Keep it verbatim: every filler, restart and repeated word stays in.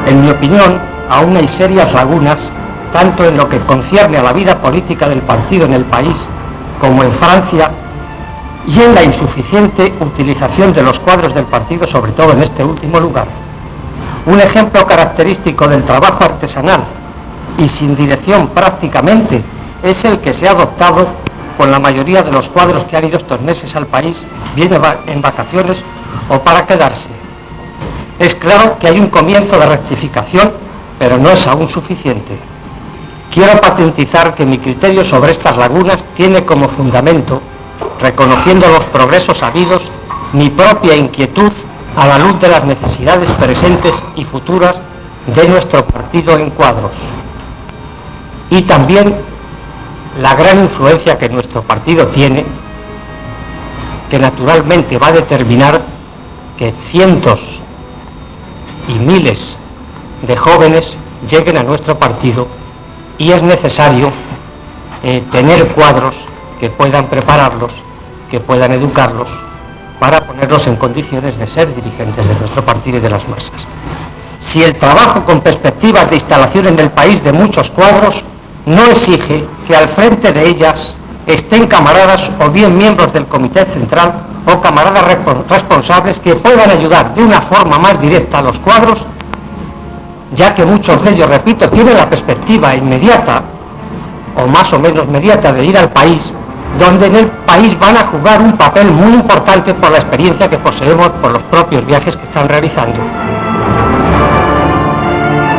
En mi opinión, aún hay serias lagunas, tanto en lo que concierne a la vida política del partido en el país, como en Francia, y en la insuficiente utilización de los cuadros del partido, sobre todo en este último lugar. Un ejemplo característico del trabajo artesanal y sin dirección prácticamente es el que se ha adoptado con la mayoría de los cuadros que han ido estos meses al país, bien en vacaciones o para quedarse. Es claro que hay un comienzo de rectificación, pero no es aún suficiente. Quiero patentizar que mi criterio sobre estas lagunas tiene como fundamento, reconociendo los progresos habidos, mi propia inquietud a la luz de las necesidades presentes y futuras de nuestro partido en cuadros. Y también la gran influencia que nuestro partido tiene, que naturalmente va a determinar que cientos y miles de jóvenes lleguen a nuestro partido, y es necesario eh, tener cuadros que puedan prepararlos, que puedan educarlos, para ponerlos en condiciones de ser dirigentes de nuestro partido y de las masas. Si el trabajo con perspectivas de instalación en el país de muchos cuadros no exige que al frente de ellas estén camaradas o bien miembros del Comité Central o camaradas responsables que puedan ayudar de una forma más directa a los cuadros, ya que muchos de ellos, repito, tienen la perspectiva inmediata o más o menos inmediata de ir al país, donde en el país van a jugar un papel muy importante por la experiencia que poseemos por los propios viajes que están realizando.